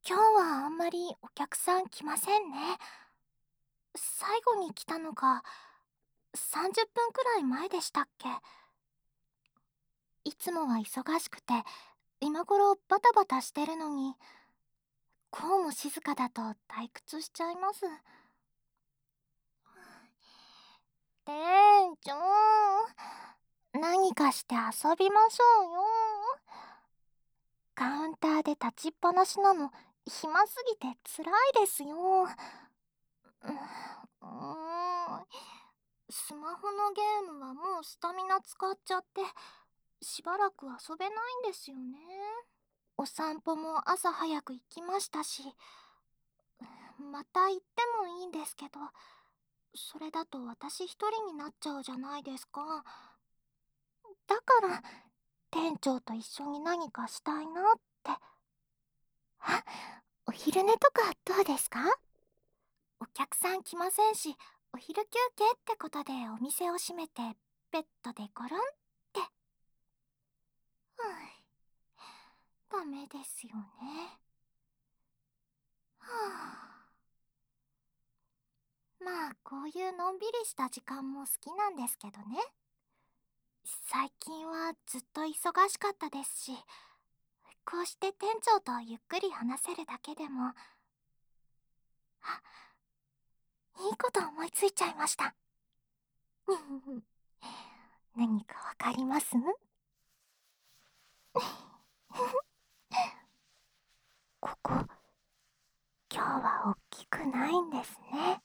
今日はあんまりお客さん来ませんね。最後に来たのが30分くらい前でしたっけ。いつもは忙しくて今頃バタバタしてるのに、こうも静かだと退屈しちゃいます。店長、何かして遊びましょうよ。カウンターで立ちっぱなしなの暇すぎて辛いですよ。スマホのゲームはもうスタミナ使っちゃってしばらく遊べないんですよね。お散歩も朝早く行きましたし、また行ってもいいんですけど、それだと私一人になっちゃうじゃないですか。だから店長と一緒に何かしたいなって。あ、お昼寝とかどうですか？お客さん来ませんし、お昼休憩ってことでお店を閉めてベッドでゴロンって。ダメですよね。はあ、まあこういうのんびりした時間も好きなんですけどね。最近はずっと忙しかったですし、こうして店長とゆっくり話せるだけでも。あ、いいこと思いついちゃいました。何かわかります？ここ、今日は大きくないんですね。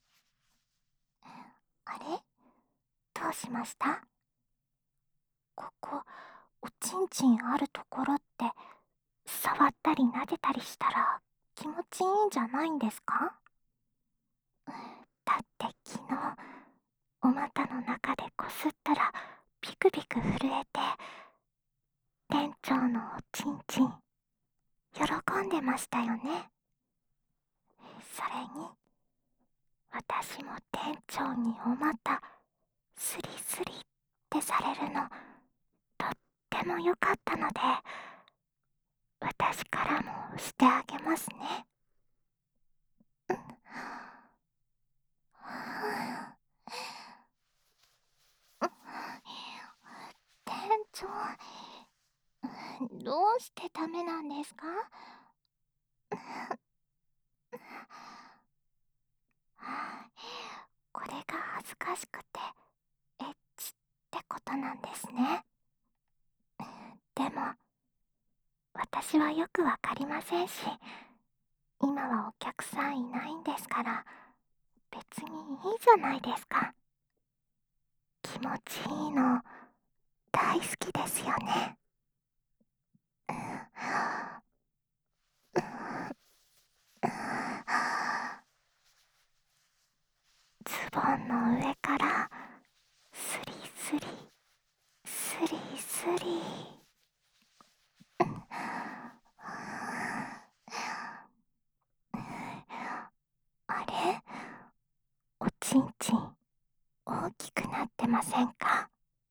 あれ、どうしました？ここ、おちんちんあるところって触ったり撫でたりしたら気持ちいいんじゃないんですか？だって昨日お股の中でこすったらピクピク震えて、店長のおちんちん喜んでましたよね。それに私も店長にお股スリスリってされるのとっても良かったので、私からもしてあげますね。店長、どうしてダメなんですか？これが恥ずかしくてエッチってことなんですね。でも私はよくわかりませんし、今はお客さんいないんですから、別にいいじゃないですか。気持ちいいの大好きですよね。ズボンの上からスリスリスリスリ。あれ、おちんちん大きくなってませんか？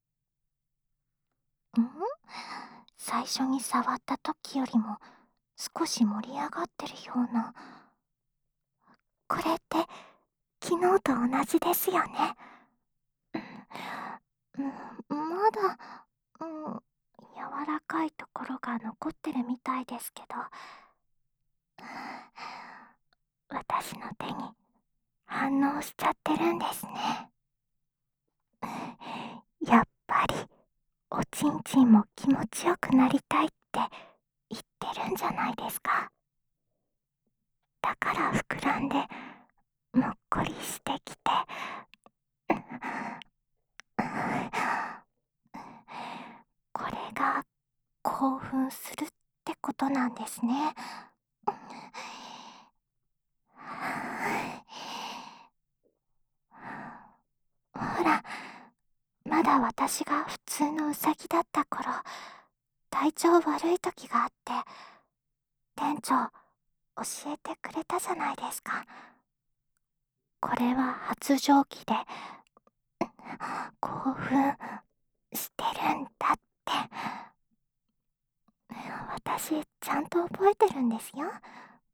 最初に触った時よりも少し盛り上がってるような。これって昨日と同じですよね。まだ、柔らかいところが残ってるみたいですけど、私の手に反応しちゃってるんですね。やっぱりおちんちんも気持ちよくなりたいって言ってるんじゃないですか。だから膨らんでもっこりしてきて、これが興奮するってことなんですね。ほら、まだ私が普通のウサギだった頃、体調悪い時があって、店長教えてくれたじゃないですか。これは発情期で興奮してるんだって。私ちゃんと覚えてるんですよ。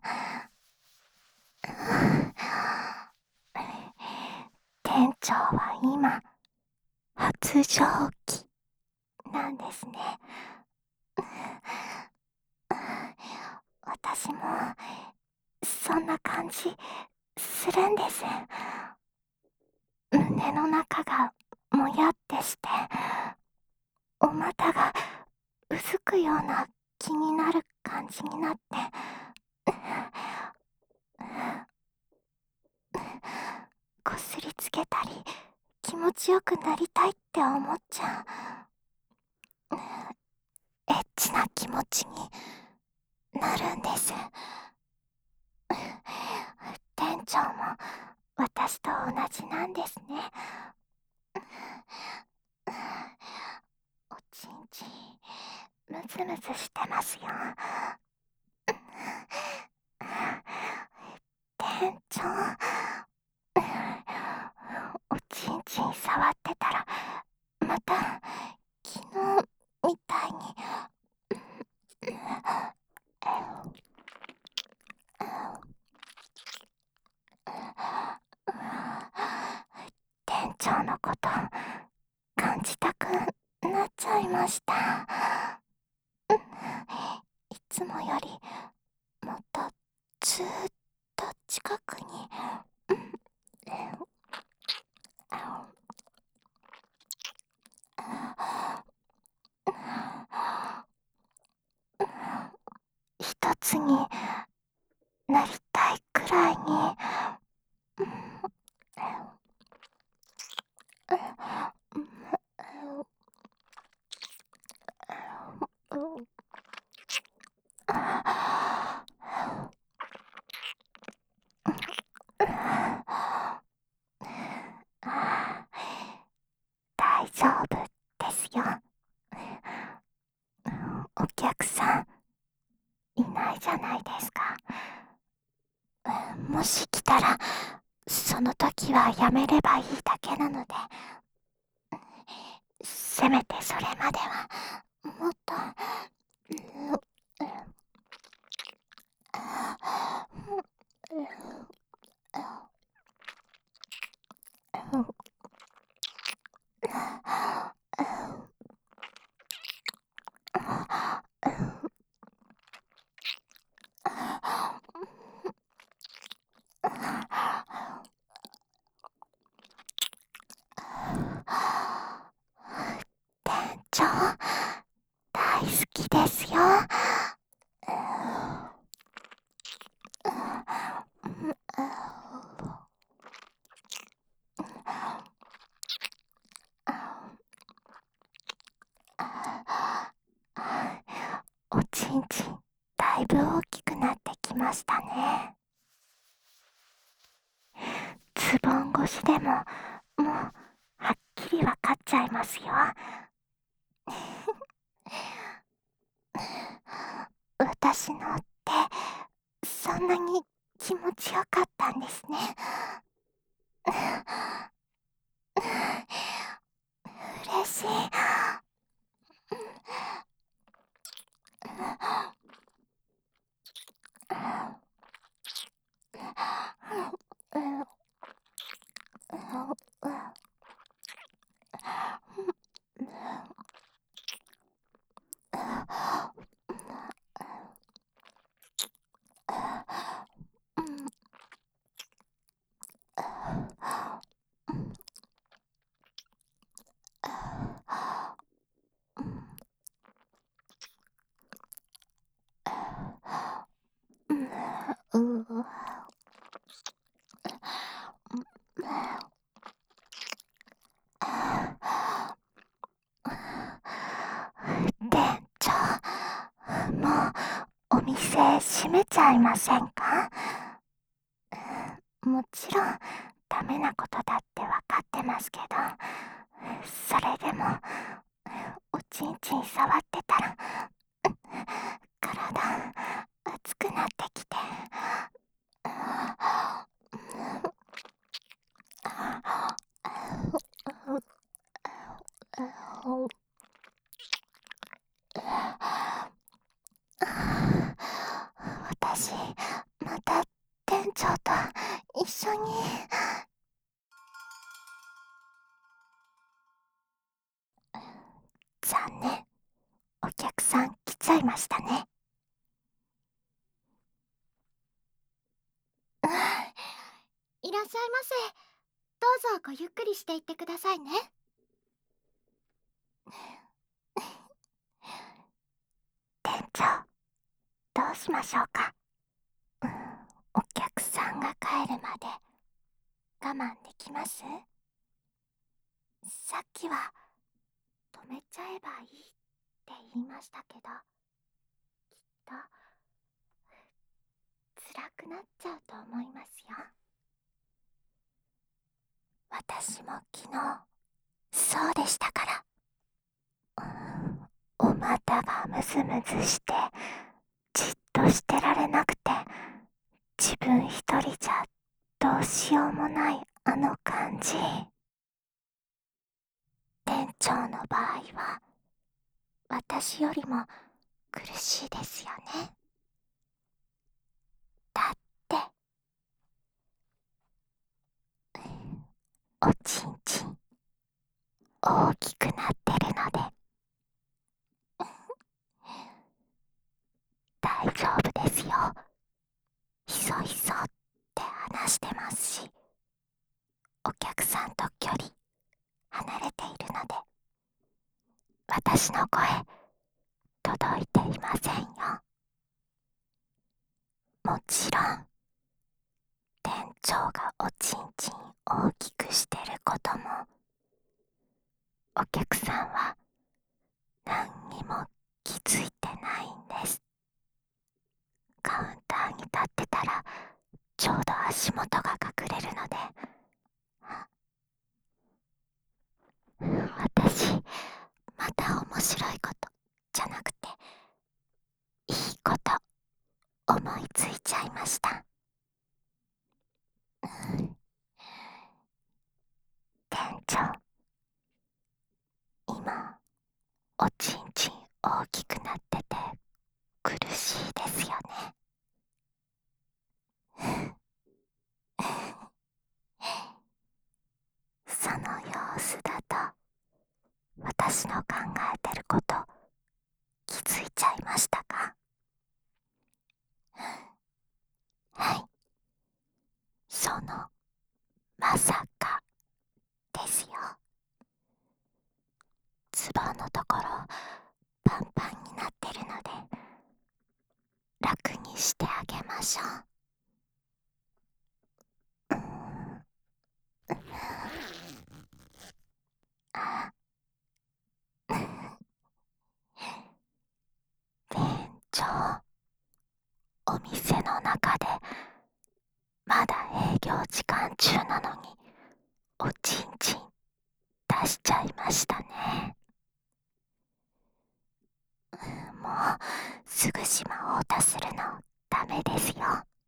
店長は今、発情期なんですね。私も、そんな感じ、するんです。胸の中が、もやってして、お股が、うずくような気になる感じになって、こすりつけたり、気持ちよくなりたいって思っちゃう。エッチな気持ちになるんです。店長も私と同じなんですね。おちんちん、ムズムズしてますよ。店長、おちんちん触ってたら、また昨日みたいに、店長のこと感じたくなっちゃいました。いつもよりもっとずーっと近くに、一つになりたいくらいに、大丈夫ですよ。お客さんいないじゃないですか。もし来たら、その時はやめればいいだけなので、せめてそれまではもっと、店長、大好きですよ。おちんちん、だいぶ大きくなってきましたね。ズボン越しでも、もう、はっきりわかっちゃいますよ。私のって、そんなに気持ちよかったんですね。嬉しい。店長、もうお店閉めちゃいませんか？もちろんダメなことだってわかってますけど、それでもおちんちん触ってたら体熱くなってきて、私長と一緒に。残念、お客さん来ちゃいましたね。いらっしゃいませ。どうぞごゆっくりしていってくださいね。店長、どうしましょうか。お客さんが帰るまで我慢できます？さっきは止めちゃえばいいって言いましたけど、きっと辛くなっちゃうと思いますよ。私も昨日そうでしたから。お股がムズムズしてじっとしてられなくて、自分一人じゃどうしようもないあの感じ。店長の場合は私よりも苦しいですよね。だっておちんちん大きくなってるので。大丈夫ですよ。ひそひそって話してますし、お客さんと距離離れているので、私の声届いていませんよ。もちろん店長がおちんちん大きくしてることもお客さんは何にも気づいてないんです。カウンターに立ってたらちょうど足元が隠れるので、私また面白いことじゃなくていいこと思いついちゃいました。店長、今おちんちん大きくなってて苦しいですよね。その様子だと私の考えてること気づいちゃいましたか？はい、そのまさかですよ。ズボンのところパンパンになってるので楽にしてあげましょう。あ、店長、お店の中でまだ営業時間中なのにおちんちん出しちゃいましたね。もうすぐしまおうとするのダメですよ。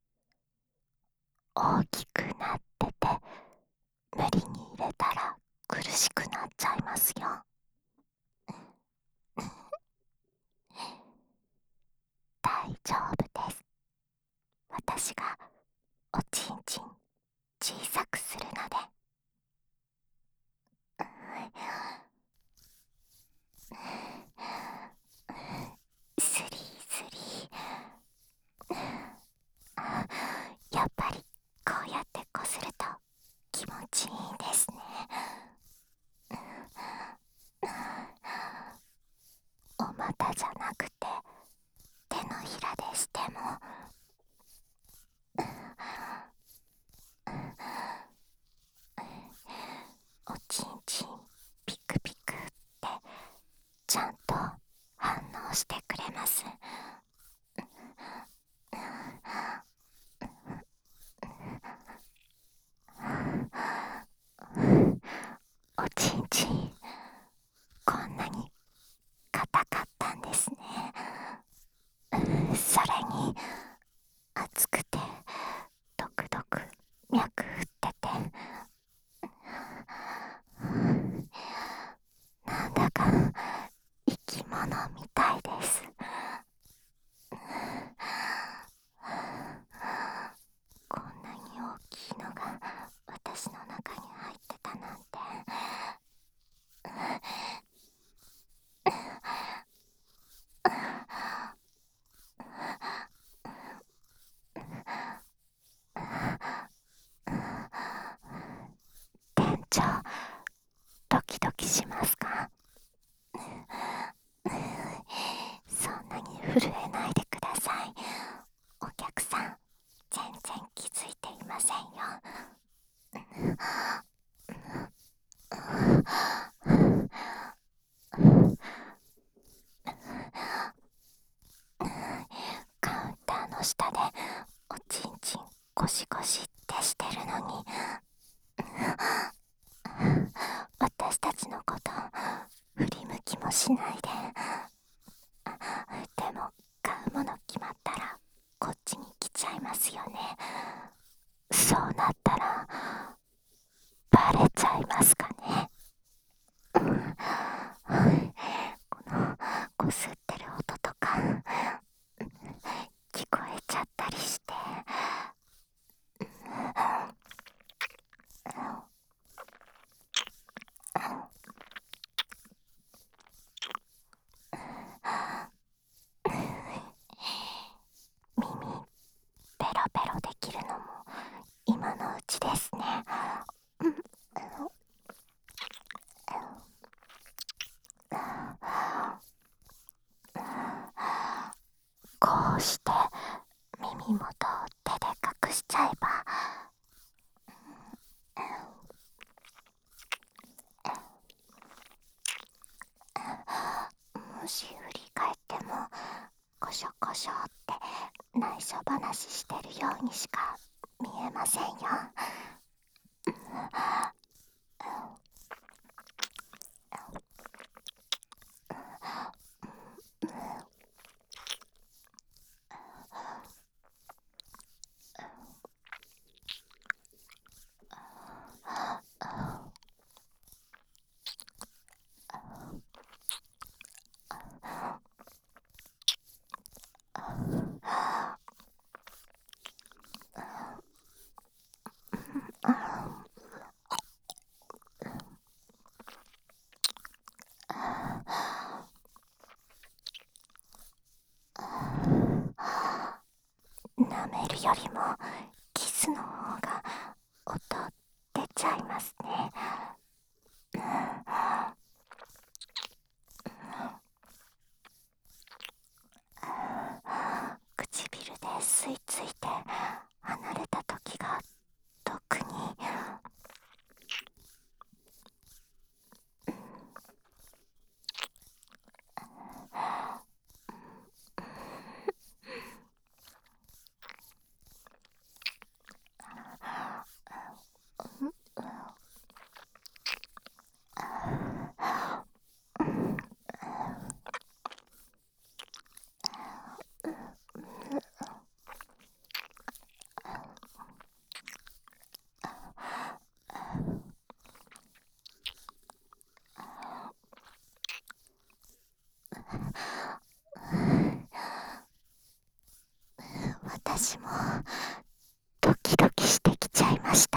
大きくなってて無理に入れたら苦しくなっちゃいますよ。大丈夫です。私がおちんちん小さくするので。スリースリー。やっぱりこうやってこすると気持ちいいですね。お股じゃなくて手のひらでしてもおちんちんピクピクってちゃんと反応してくれます。 ゴシゴシってしてるのに私たちのこと振り向きもしないで。でも買うもの決まったらこっちに来ちゃいますよね。そうなったらバレちゃいますかね。このこすってる音とか聞こえちゃったりして。耳ペロペロできるのも今のうちですね。こうして耳元を手で隠しちゃえば、もし振り返ってもコショコショって内緒話してるようにしか見えませんよ。舐めるよりもキスの方が音出ちゃいますね。唇で吸い付いて離れた時が特に。私もドキドキしてきちゃいました。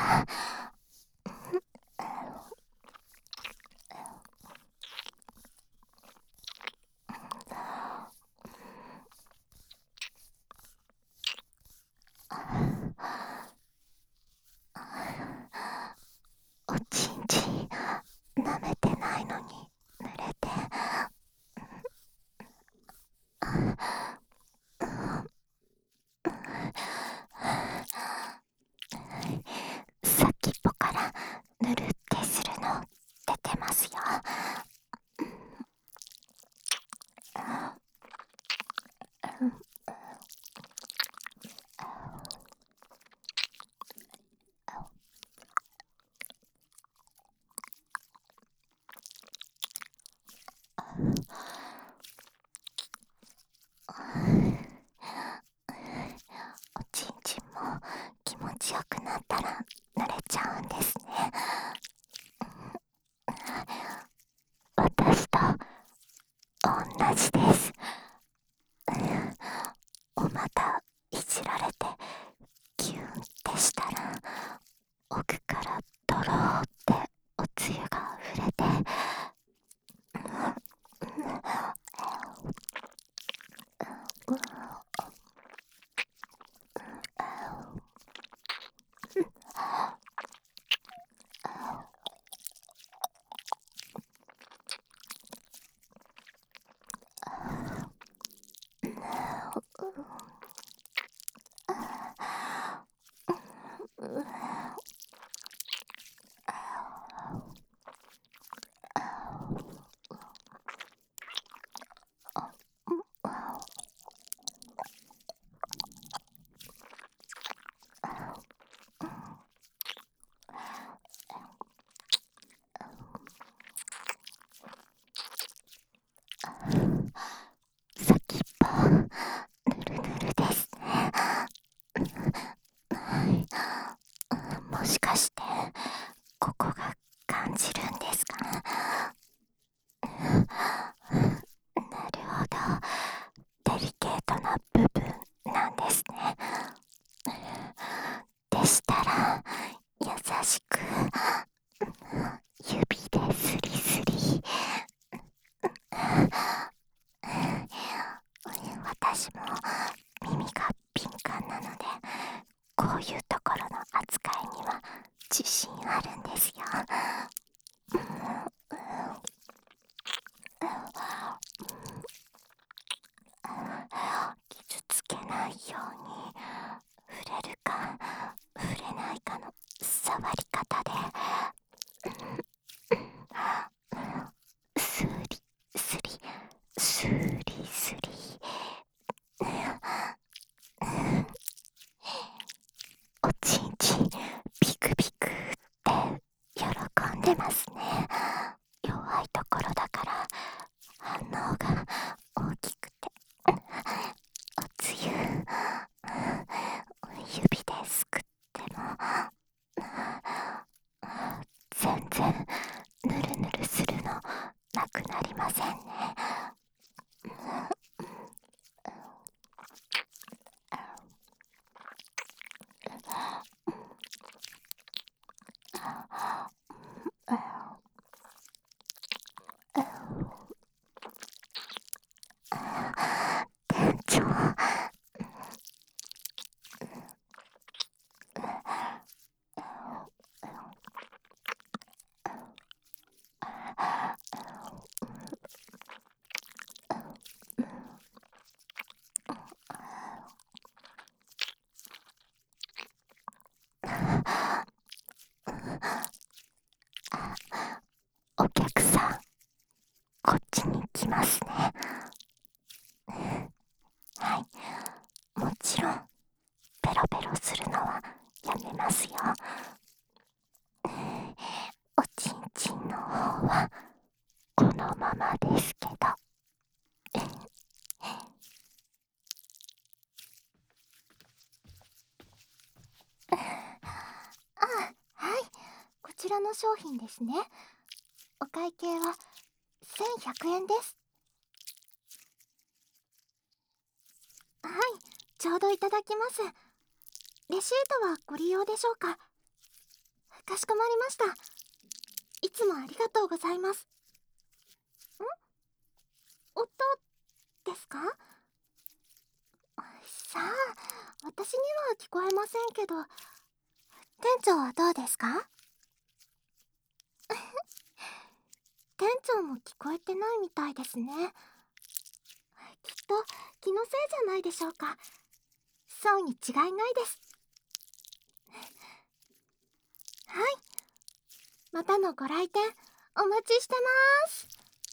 おちんちん舐めてないのに濡れて、先っぽからぬるってするの出てますよ。おちんちんも気持ちよくなったら濡れちゃうんですね。私と同じです。お股いじられてキュンってしたら奥からドローっておつゆが溢れて、 か触れないかの触り方で、スリスリスリスリ、おちんちんビクビクって喜んでますね。弱いところだから反応が大きくて、おつゆ指ですくっても全然ぬるぬるするのなくなりませんね。店長、お客さんこっちに来ますね。はい、もちろんペロペロするのはやめますよ。おちんちんの方はこのままですけど。はい、こちらの商品ですね。お会計は1100円です。はい、ちょうどいただきます。レシートはご利用でしょうか？かしこまりました。いつもありがとうございます。音ですか？さあ、私には聞こえませんけど、店長はどうですか？店長も聞こえてないみたいですね。きっと気のせいじゃないでしょうか。そうに違いないです。はい、またのご来店お待ちしてます。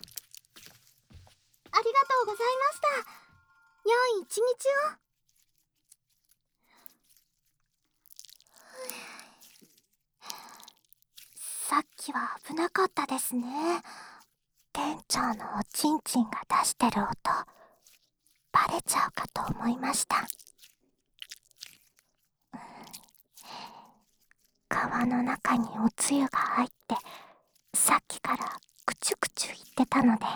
ありがとうございました。良い一日を。さっきは危なかったですね。店長のおちんちんが出してる音、バレちゃうかと思いました。皮の中におつゆが入って、さっきからクチュクチュ言ってたので、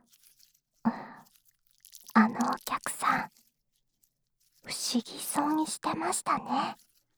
あのお客さん、不思議そうにしてましたね。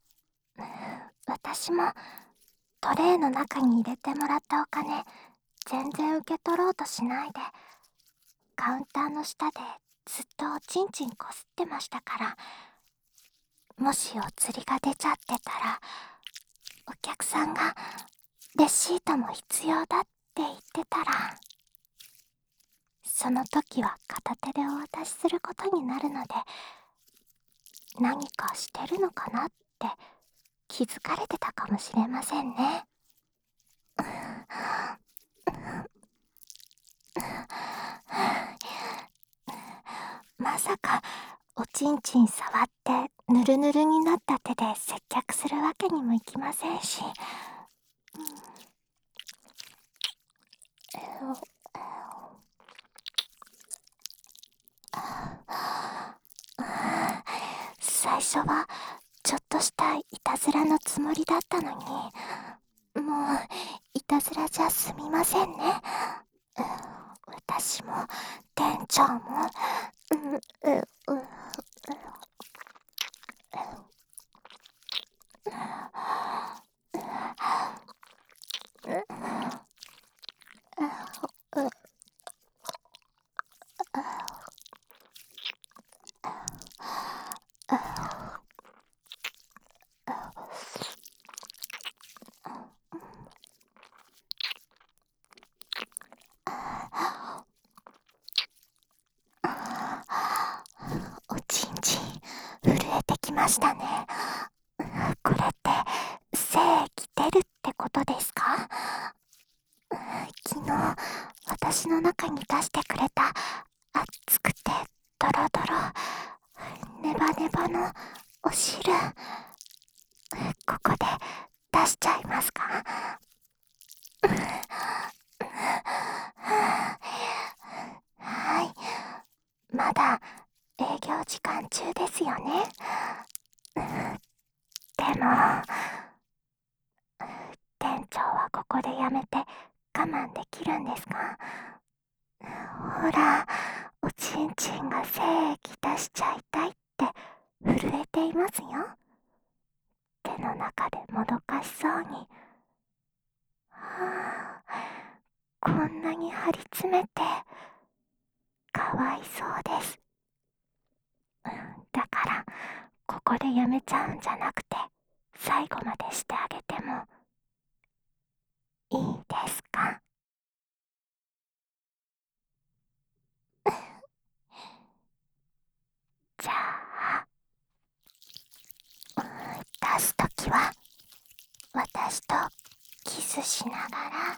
私もトレイの中に入れてもらったお金、全然受け取ろうとしないで、カウンターの下でずっとおちんちんこすってましたから、もしお釣りが出ちゃってたら、お客さんがレシートも必要だって言ってたら、その時は片手でお渡しすることになるので、何かしてるのかなって気づかれてたかもしれませんね。まさかおちんちん触ってぬるぬるになった手で接客するわけにもいきませんし、最初はちょっとしたいたずらのつもりだったのに、もういたずらじゃすみませんね。私も店長も、おちんちん震えてきましたね。 これって精液出るってことですか？昨日私の中に出してくれた熱くてドロドロネバネバのお汁、ここで出しちゃいますか？はい、まだ営業時間中ですよね。でも店長はここでやめて我慢できるんですか？ほら、おちんちんが精液出しちゃいたいって震えていますよ。手の中でもどかしそうに。はあ、こんなに張り詰めてかわいそうです。だからここでやめちゃうんじゃなくて最後までしてあげてもいいですか？じゃあ出すときは私とキスしながら。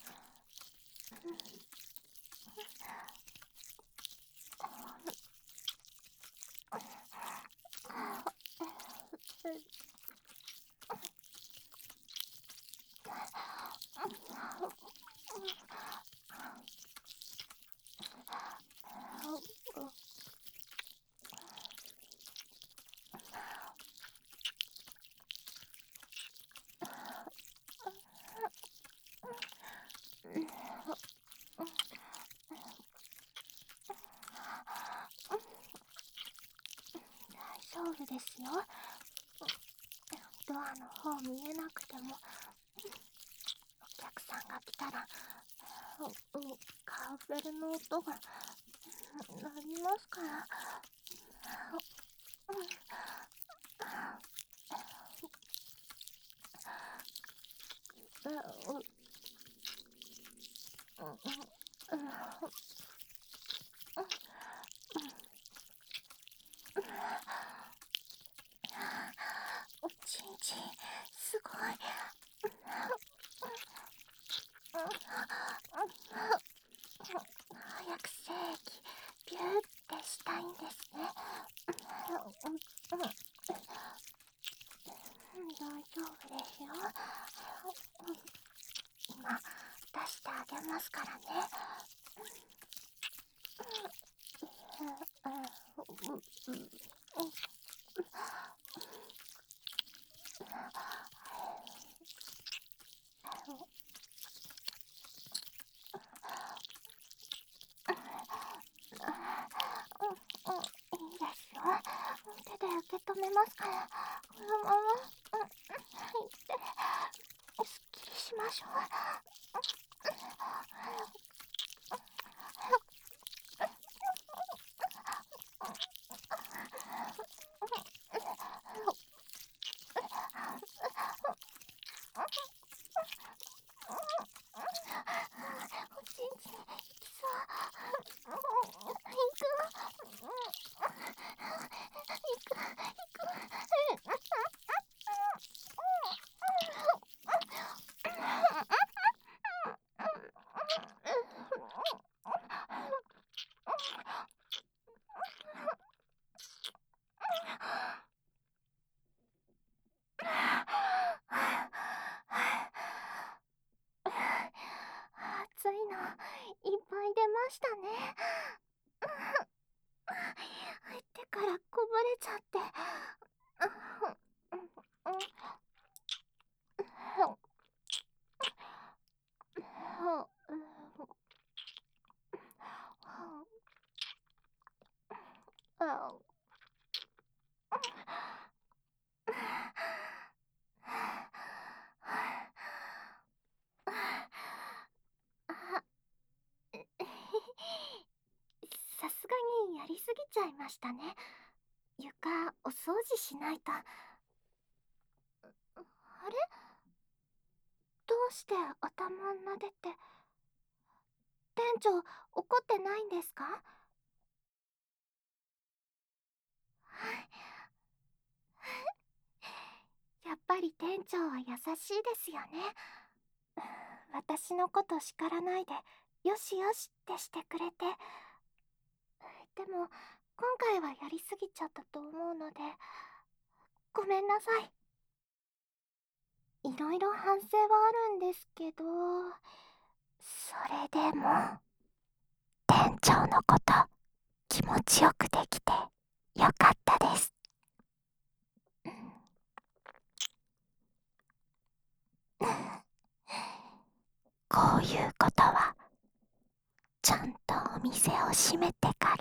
大丈夫ですよ。ドアの方見えなくてもお客さんが来たらカーベルの音が鳴りますから。おちんちんすごい。早く精液ビューってしたいんですね。大丈夫ですよ。今出してあげますからね。いいですよ。手で受け止めますから、このまま、入って、すっきりしましょう。おちんちん、きそう。熱いのいっぱい出ましたね。手からこぼれちゃって。さすがにやりすぎちゃいましたね。床お掃除しないと。あれ、どうして頭撫でて。店長怒ってないんですか？やっり店長は優しいですよね。私のこと叱らないでよしよしってしてくれて。でも今回はやりすぎちゃったと思うのでごめんなさい。いろいろ反省はあるんですけど、それでも店長のこと気持ちよくできてよかったです。こういうことはちゃんとお店を閉めてか